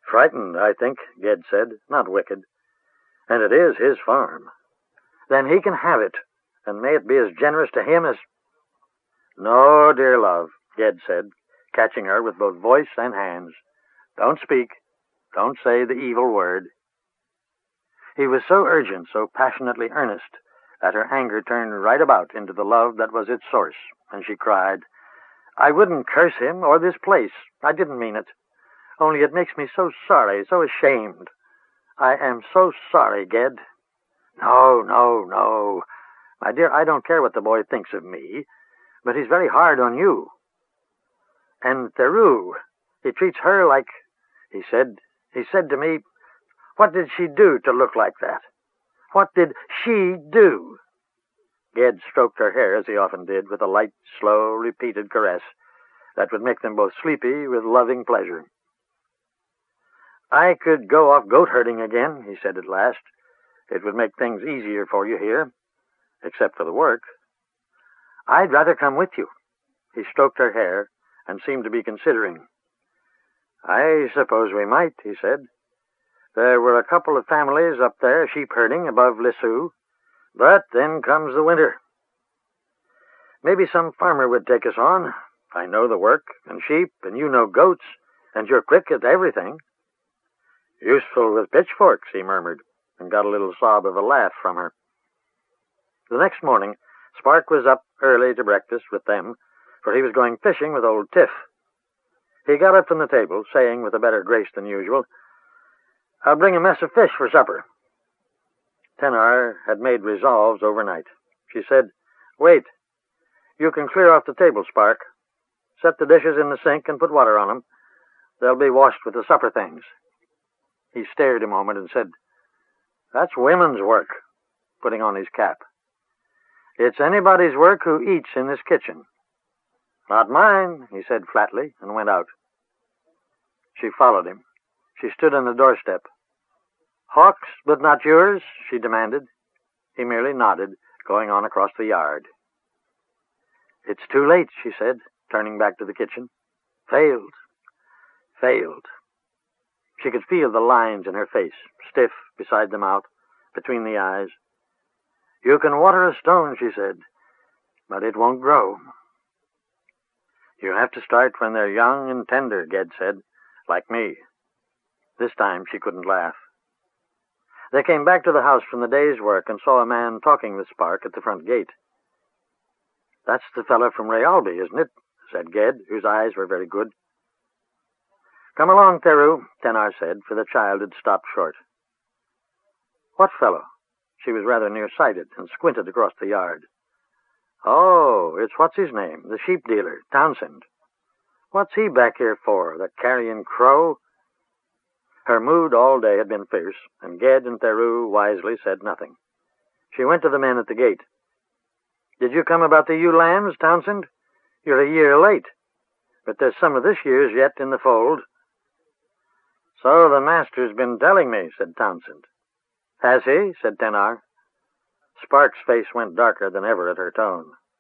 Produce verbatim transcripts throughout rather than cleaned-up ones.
Frightened, I think, Ged said, not wicked. And it is his farm. Then he can have it, and may it be as generous to him as... No, dear love, Ged said, catching her with both voice and hands. Don't speak. Don't say the evil word. He was so urgent, so passionately earnest, that her anger turned right about into the love that was its source, and she cried, I wouldn't curse him or this place. I didn't mean it. Only it makes me so sorry, so ashamed. I am so sorry, Ged. No, no, no. My dear, I don't care what the boy thinks of me, but he's very hard on you. And Theru, he treats her like, he said, he said to me, what did she do to look like that? What did she do? Ged stroked her hair, as he often did, with a light, slow, repeated caress that would make them both sleepy with loving pleasure. I could go off goat herding again, he said at last. It would make things easier for you here, except for the work. I'd rather come with you. He stroked her hair and seemed to be considering. I suppose we might, he said. There were a couple of families up there sheep herding above Lisieux, but then comes the winter. Maybe some farmer would take us on. I know the work, and sheep, and you know goats, and you're quick at everything. Useful with pitchforks, he murmured, and got a little sob of a laugh from her. The next morning, Spark was up early to breakfast with them, for he was going fishing with old Tiff. He got up from the table, saying with a better grace than usual, I'll bring a mess of fish for supper. Tenar had made resolves overnight. She said, Wait. You can clear off the table, Spark. Set the dishes in the sink and put water on them. They'll be washed with the supper things. He stared a moment and said, That's women's work, putting on his cap. It's anybody's work who eats in this kitchen. Not mine, he said flatly, and went out. She followed him. She stood on the doorstep. Hawk's, but not yours, she demanded. He merely nodded, going on across the yard. It's too late, she said, turning back to the kitchen. Failed. Failed. She could feel the lines in her face, stiff beside the mouth, between the eyes. You can water a stone, she said, but it won't grow. You have to start when they're young and tender, Ged said, like me. This time she couldn't laugh. They came back to the house from the day's work and saw a man talking with Spark at the front gate. That's the fellow from Rayalby, isn't it? Said Ged, whose eyes were very good. Come along, Theru, Tenar said, for the child had stopped short. What fellow? She was rather nearsighted and squinted across the yard. Oh, it's what's his name, the sheep dealer, Townsend. What's he back here for, the carrion crow? Her mood all day had been fierce, and Ged and Theru wisely said nothing. She went to the men at the gate. Did you come about the ewe lambs, Townsend? You're a year late, but there's some of this year's yet in the fold. So the master's been telling me, said Townsend. Has he? Said Tenar. Spark's face went darker than ever at her tone.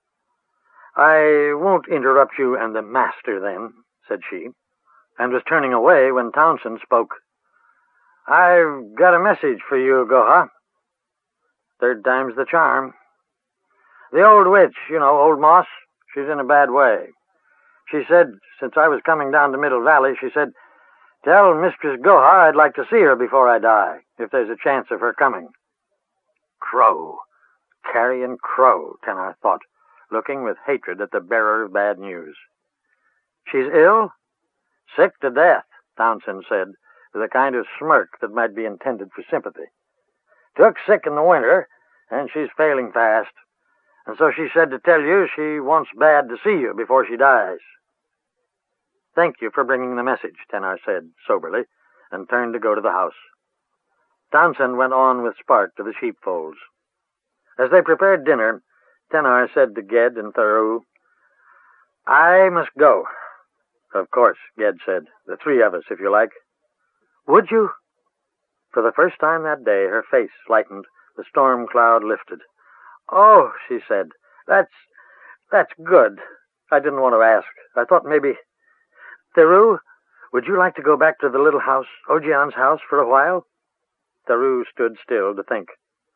I won't interrupt you and the master, then, said she, and was turning away when Townsend spoke. I've got a message for you, Goha. Third time's the charm. The old witch, you know, old Moss, she's in a bad way. She said, since I was coming down to Middle Valley, she said, tell Mistress Goha I'd like to see her before I die, if there's a chance of her coming. Crow. Carrion crow, Tenar thought, looking with hatred at the bearer of bad news. She's ill? Sick to death, Townsend said, with a kind of smirk that might be intended for sympathy. Took sick in the winter, and she's failing fast. And so she said to tell you she wants bad to see you before she dies. Thank you for bringing the message, Tenar said soberly, and turned to go to the house. Townsend went on with Spark to the sheepfolds. As they prepared dinner, Tenar said to Ged and Theru, I must go. Of course, Ged said, the three of us, if you like. Would you? For the first time that day, her face lightened, the storm cloud lifted. Oh, she said, that's, that's good. I didn't want to ask. I thought maybe... Theru, Would you like to go back to the little house, Ogian's house, for a while? Theroux stood still to think.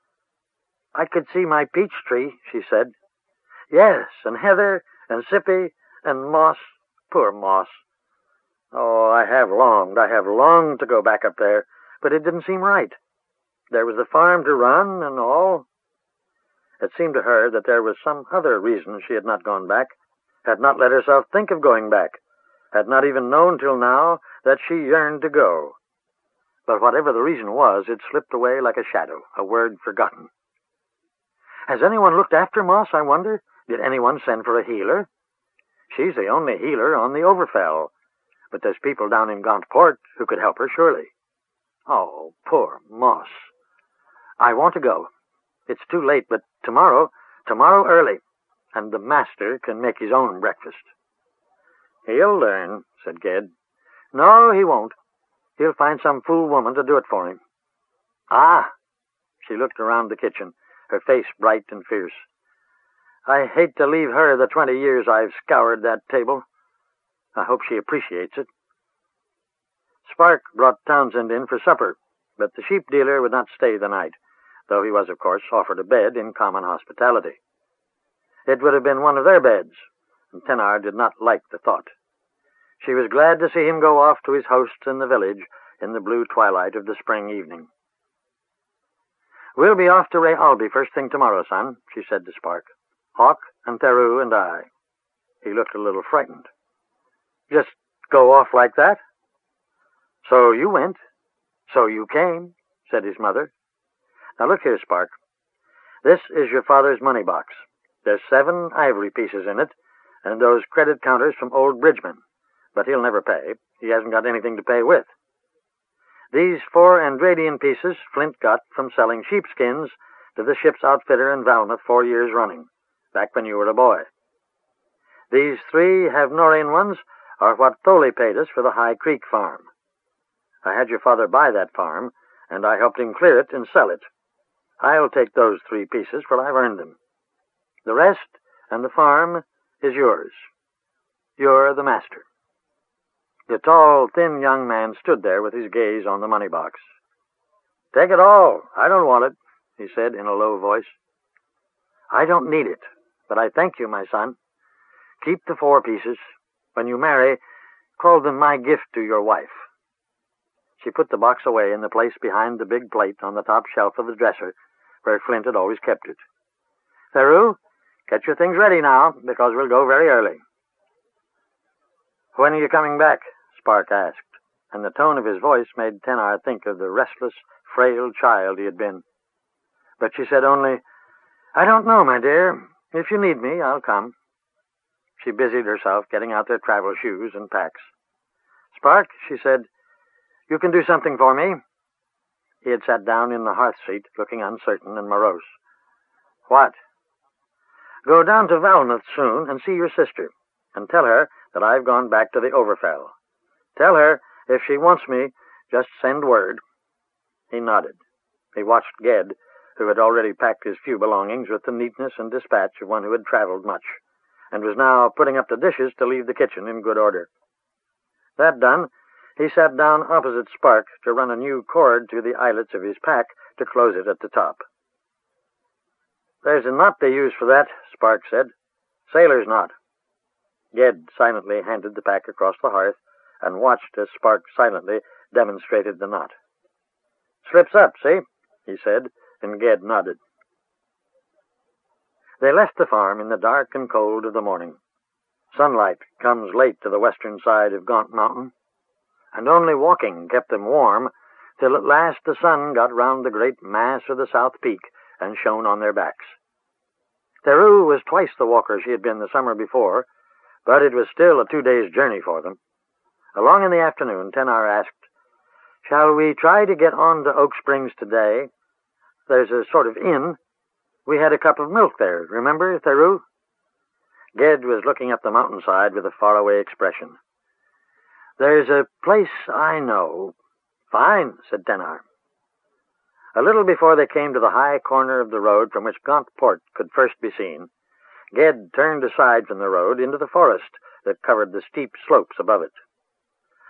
I could see my peach tree, she said. Yes, and heather, and sippy, and moss. Poor moss. Oh, I have longed, I have longed to go back up there, but it didn't seem right. There was the farm to run and all. It seemed to her that there was some other reason she had not gone back, had not let herself think of going back, had not even known till now that she yearned to go. But whatever the reason was, it slipped away like a shadow, a word forgotten. Has anyone looked after Moss, I wonder? Did anyone send for a healer? She's the only healer on the Overfell, but there's people down in Gauntport who could help her, surely. Oh, poor Moss. I want to go. It's too late, but tomorrow, tomorrow early, and the master can make his own breakfast. He'll learn, said Ged. No, he won't. He'll find some fool woman to do it for him. Ah! She looked around the kitchen, her face bright and fierce. I hate to leave her the twenty years I've scoured that table. I hope she appreciates it. Spark brought Townsend in for supper, but the sheep dealer would not stay the night, though he was, of course, offered a bed in common hospitality. It would have been one of their beds, and Thenard did not like the thought. She was glad to see him go off to his hosts in the village in the blue twilight of the spring evening. We'll be off to Ray Albie first thing tomorrow, son, she said to Spark. Hawk and Theroux and I. He looked a little frightened. Just go off like that? So you went. So you came, said his mother. Now look here, Spark. This is your father's money box. There's seven ivory pieces in it, and those credit counters from old Bridgman. But he'll never pay. He hasn't got anything to pay with. These four Andradian pieces Flint got from selling sheepskins to the ship's outfitter in Valmouth four years running, back when you were a boy. These three Havnorian ones are what Thole paid us for the High Creek farm. I had your father buy that farm, and I helped him clear it and sell it. I'll take those three pieces, for I've earned them. The rest and the farm is yours. You're the master. The tall, thin young man stood there with his gaze on the money box. Take it all. I don't want it, he said in a low voice. I don't need it, but I thank you, my son. Keep the four pieces. When you marry, call them my gift to your wife. She put the box away in the place behind the big plate on the top shelf of the dresser, where Flint had always kept it. Theroux, get your things ready now, because we'll go very early. When are you coming back? Spark asked, and the tone of his voice made Thenard think of the restless, frail child he had been. But she said only, I don't know, my dear. If you need me, I'll come. She busied herself getting out their travel shoes and packs. Spark, she said, you can do something for me. He had sat down in the hearth seat, looking uncertain and morose. What? Go down to Valmouth soon and see your sister, and tell her that I've gone back to the Overfell. Tell her, if she wants me, just send word. He nodded. He watched Ged, who had already packed his few belongings with the neatness and dispatch of one who had traveled much, and was now putting up the dishes to leave the kitchen in good order. That done, he sat down opposite Spark to run a new cord through the eyelets of his pack to close it at the top. There's a knot they use for that, Spark said. Sailor's knot. Ged silently handed the pack across the hearth and watched as Spark silently demonstrated the knot. Slips up, see? He said, and Ged nodded. They left the farm in the dark and cold of the morning. Sunlight comes late to the western side of Gaunt Mountain, and only walking kept them warm till at last the sun got round the great mass of the South Peak and shone on their backs. Theroux was twice the walker she had been the summer before, but it was still a two days' journey for them. Along in the afternoon, Thenard asked, Shall we try to get on to Oak Springs today? There's a sort of inn. We had a cup of milk there, remember, Theroux? Ged was looking up the mountainside with a faraway expression. There's a place I know. Fine, said Thenard. A little before they came to the high corner of the road from which Gauntport could first be seen, Ged turned aside from the road into the forest that covered the steep slopes above it.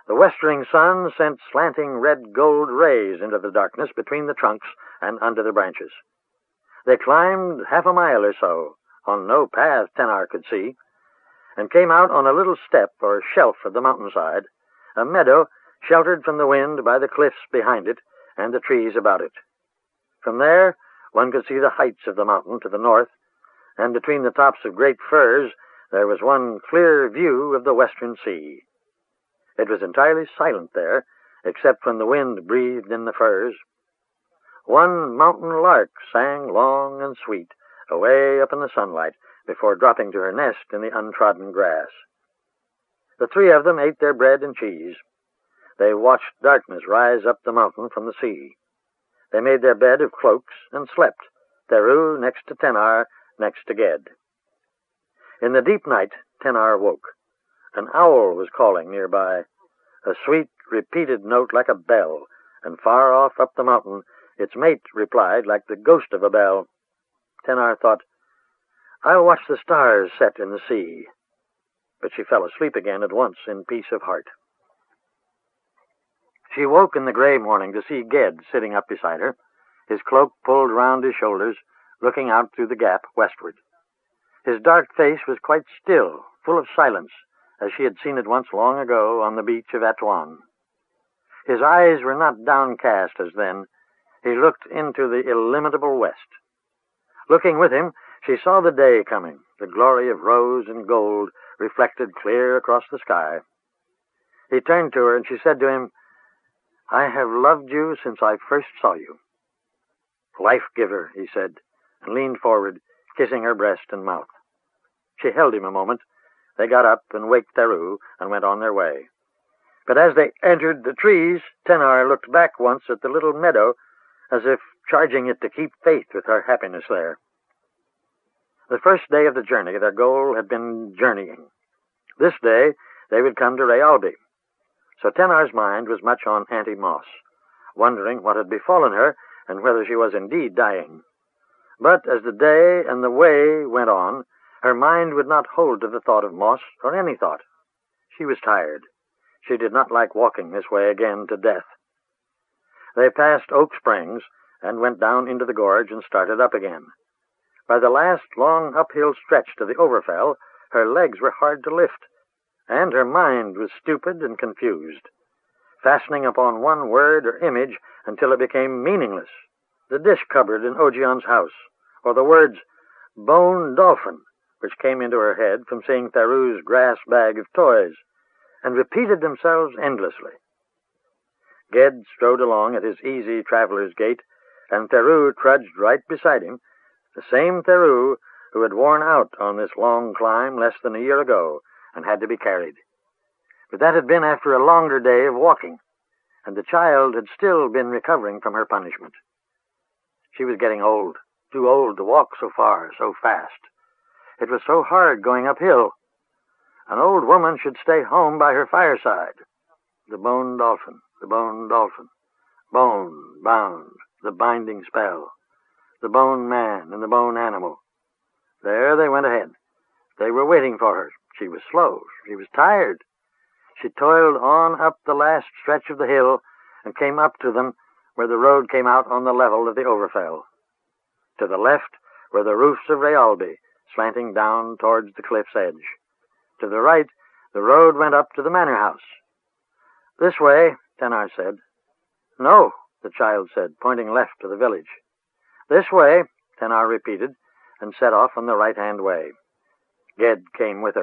The westering sun sent slanting red-gold rays into the darkness between the trunks and under the branches. They climbed half a mile or so, on no path Tenar could see, and came out on a little step or shelf of the mountainside, a meadow sheltered from the wind by the cliffs behind it and the trees about it. From there, one could see the heights of the mountain to the north, and between the tops of great firs there was one clear view of the western sea. It was entirely silent there, except when the wind breathed in the firs. One mountain lark sang long and sweet, away up in the sunlight, before dropping to her nest in the untrodden grass. The three of them ate their bread and cheese. They watched darkness rise up the mountain from the sea. They made their bed of cloaks and slept, Theru next to Tenar, next to Ged. In the deep night, Tenar woke. An owl was calling nearby, a sweet, repeated note like a bell, and far off up the mountain its mate replied like the ghost of a bell. Tenar thought, "I'll watch the stars set in the sea." But she fell asleep again at once in peace of heart. She woke in the gray morning to see Ged sitting up beside her, his cloak pulled round his shoulders, looking out through the gap westward. His dark face was quite still, full of silence, as she had seen it once long ago on the beach of Atuan. His eyes were not downcast as then. He looked into the illimitable west. Looking with him, she saw the day coming, the glory of rose and gold reflected clear across the sky. He turned to her, and she said to him, "I have loved you since I first saw you." "Life-giver," he said, and leaned forward, kissing her breast and mouth. She held him a moment. They got up and waked Theru and went on their way. But as they entered the trees, Tenar looked back once at the little meadow, as if charging it to keep faith with her happiness there. The first day of the journey, their goal had been journeying. This day, they would come to Rayalbi. So Tenar's mind was much on Auntie Moss, wondering what had befallen her and whether she was indeed dying. But as the day and the way went on, her mind would not hold to the thought of Moss or any thought. She was tired. She did not like walking this way again to death. They passed Oak Springs and went down into the gorge and started up again. By the last long uphill stretch to the Overfell, her legs were hard to lift, and her mind was stupid and confused, fastening upon one word or image until it became meaningless. The dish cupboard in Ogion's house, or the words "bone dolphin," which came into her head from seeing Theru's grass bag of toys, and repeated themselves endlessly. Ged strode along at his easy traveler's gait, and Theru trudged right beside him, the same Theru who had worn out on this long climb less than a year ago and had to be carried. But that had been after a longer day of walking, and the child had still been recovering from her punishment. She was getting old, too old to walk so far, so fast. It was so hard going uphill. An old woman should stay home by her fireside. The bone dolphin, the bone dolphin, bone, bound, the binding spell, the bone man and the bone animal. There they went ahead. They were waiting for her. She was slow. She was tired. She toiled on up the last stretch of the hill and came up to them where the road came out on the level of the Overfell. To the left were the roofs of Rayalbi, slanting down towards the cliff's edge. To the right, the road went up to the manor house. "This way," Tenar said. "No," the child said, pointing left to the village. "This way," Tenar repeated, and set off on the right-hand way. Ged came with her.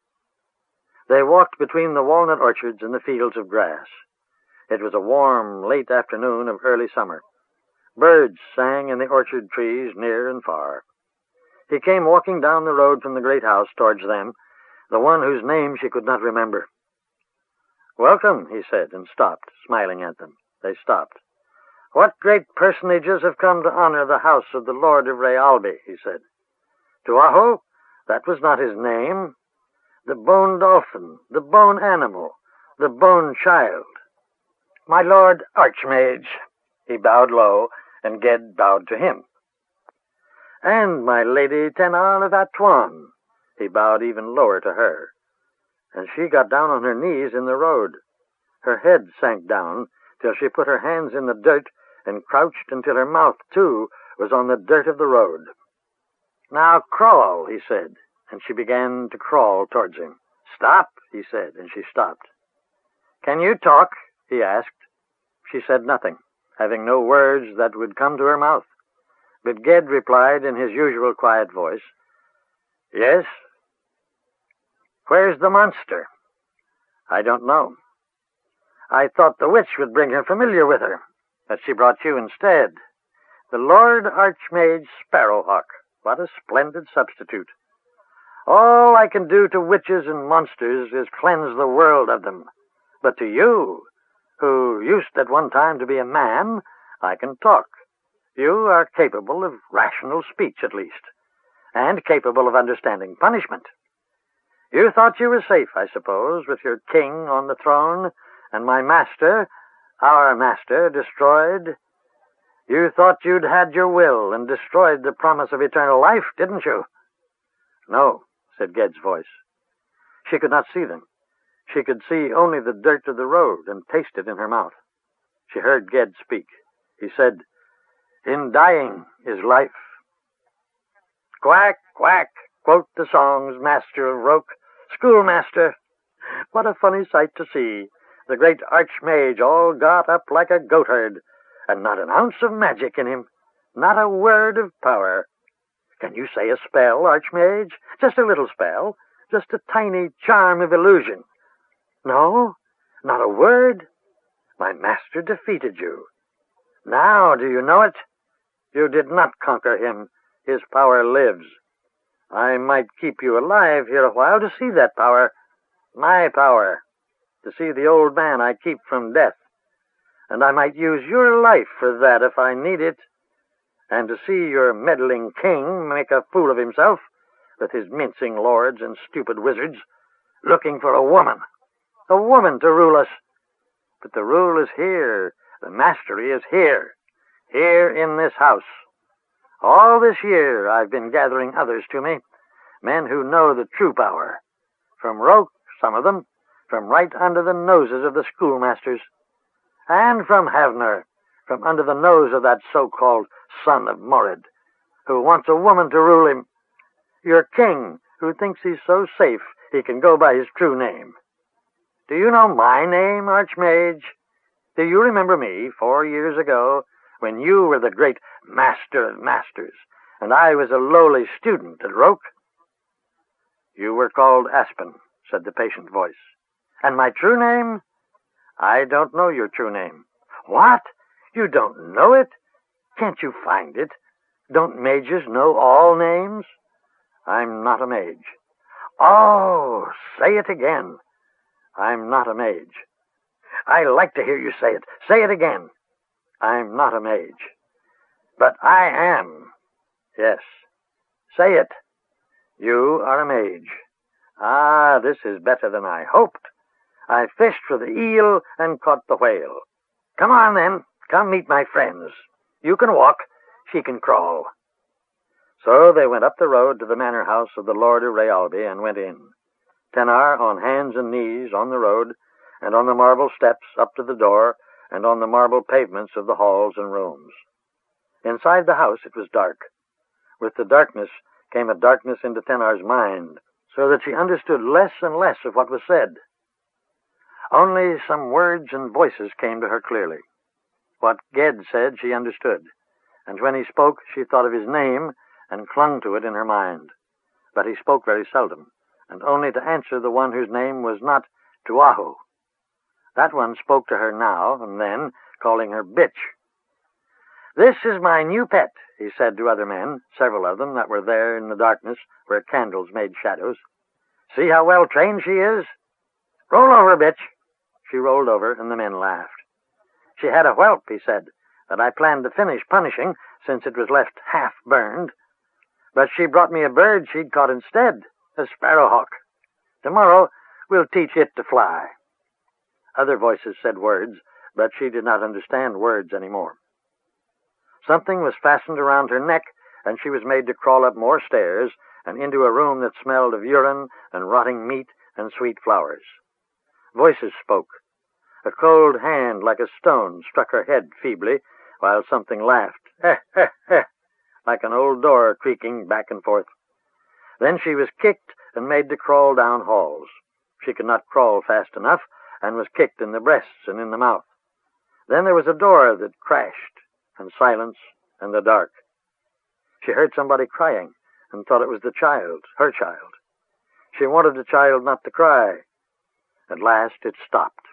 They walked between the walnut orchards and the fields of grass. It was a warm, late afternoon of early summer. Birds sang in the orchard trees near and far. He came walking down the road from the great house towards them, the one whose name she could not remember. "Welcome," he said, and stopped, smiling at them. They stopped. "What great personages have come to honor the house of the Lord of Rayalbi?" he said. "Tuahu? That was not his name. The bone dolphin, the bone animal, the bone child." "My Lord Archmage." He bowed low, and Ged bowed to him. "And my Lady Tenar of Atuan." He bowed even lower to her, and she got down on her knees in the road. Her head sank down till she put her hands in the dirt and crouched until her mouth, too, was on the dirt of the road. "Now crawl," he said, and she began to crawl towards him. "Stop," he said, and she stopped. "Can you talk?" he asked. She said nothing, having no words that would come to her mouth. But Ged replied in his usual quiet voice, "Yes." "Where's the monster?" "I don't know." "I thought the witch would bring her familiar with her, but she brought you instead. The Lord Archmage Sparrowhawk. What a splendid substitute. All I can do to witches and monsters is cleanse the world of them. But to you, who used at one time to be a man, I can talk. You are capable of rational speech, at least, and capable of understanding punishment. You thought you were safe, I suppose, with your king on the throne, and my master, our master, destroyed. You thought you'd had your will and destroyed the promise of eternal life, didn't you?" "No," said Ged's voice. She could not see them. She could see only the dirt of the road and taste it in her mouth. She heard Ged speak. He said, "In dying is life." "Quack, quack," quote the song's master of Roke. "Schoolmaster." What a funny sight to see. The great Archmage all got up like a goatherd, and not an ounce of magic in him, not a word of power. Can you say a spell, Archmage? Just a little spell, just a tiny charm of illusion. No, not a word. My master defeated you. Now do you know it? You did not conquer him. His power lives. I might keep you alive here a while to see that power. My power. To see the old man I keep from death. And I might use your life for that if I need it. And to see your meddling king make a fool of himself, with his mincing lords and stupid wizards, looking for a woman. A woman to rule us. But the rule is here. The mastery is here. Here in this house. All this year I've been gathering others to me, men who know the true power. From Roke, some of them, from right under the noses of the schoolmasters. And from Havner, from under the nose of that so-called son of Morid, who wants a woman to rule him. Your king, who thinks he's so safe he can go by his true name. Do you know my name, Archmage? Do you remember me four years ago, when you were the great master of masters, and I was a lowly student at Roke? You were called Aspen, said the patient voice. And my true name? I don't know your true name. What? You don't know it? Can't you find it? Don't mages know all names? I'm not a mage. Oh, say it again. I'm not a mage. I like to hear you say it. Say it again. I'm not a mage. But I am. Yes. Say it. You are a mage. Ah, this is better than I hoped. I fished for the eel and caught the whale. Come on, then. Come meet my friends. You can walk. She can crawl. So they went up the road to the manor house of the Lord of Rayalby and went in. Tenar on hands and knees on the road, and on the marble steps up to the door, and on the marble pavements of the halls and rooms. Inside the house it was dark. With the darkness came a darkness into Tenar's mind, so that she understood less and less of what was said. Only some words and voices came to her clearly. What Ged said she understood, and when he spoke she thought of his name and clung to it in her mind. But he spoke very seldom, and only to answer the one whose name was not Tuahu. That one spoke to her now and then, calling her bitch. This is my new pet, he said to other men, several of them that were there in the darkness where candles made shadows. See how well trained she is? Roll over, bitch. She rolled over, and the men laughed. She had a whelp, he said, that I planned to finish punishing, since it was left half burned. But she brought me a bird she'd caught instead, a sparrowhawk. Tomorrow we'll teach it to fly. Other voices said words, but she did not understand words any more. Something was fastened around her neck, and she was made to crawl up more stairs and into a room that smelled of urine and rotting meat and sweet flowers. Voices spoke. A cold hand like a stone struck her head feebly, while something laughed, "Heh, heh, heh," like an old door creaking back and forth. Then she was kicked and made to crawl down halls. She could not crawl fast enough, and was kicked in the breasts and in the mouth. Then there was a door that crashed, and silence, and the dark. She heard somebody crying, and thought it was the child, her child. She wanted the child not to cry. At last it stopped.